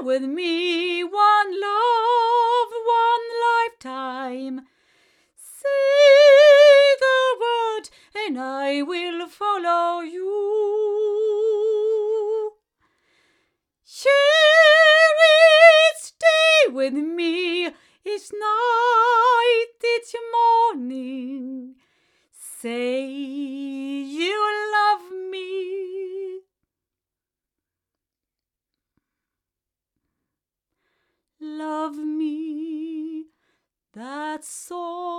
with me, one love, one lifetime. Say the word and I will follow you. Share it, stay with me. It's night, it's morning. Say you love me. Love me, that's all.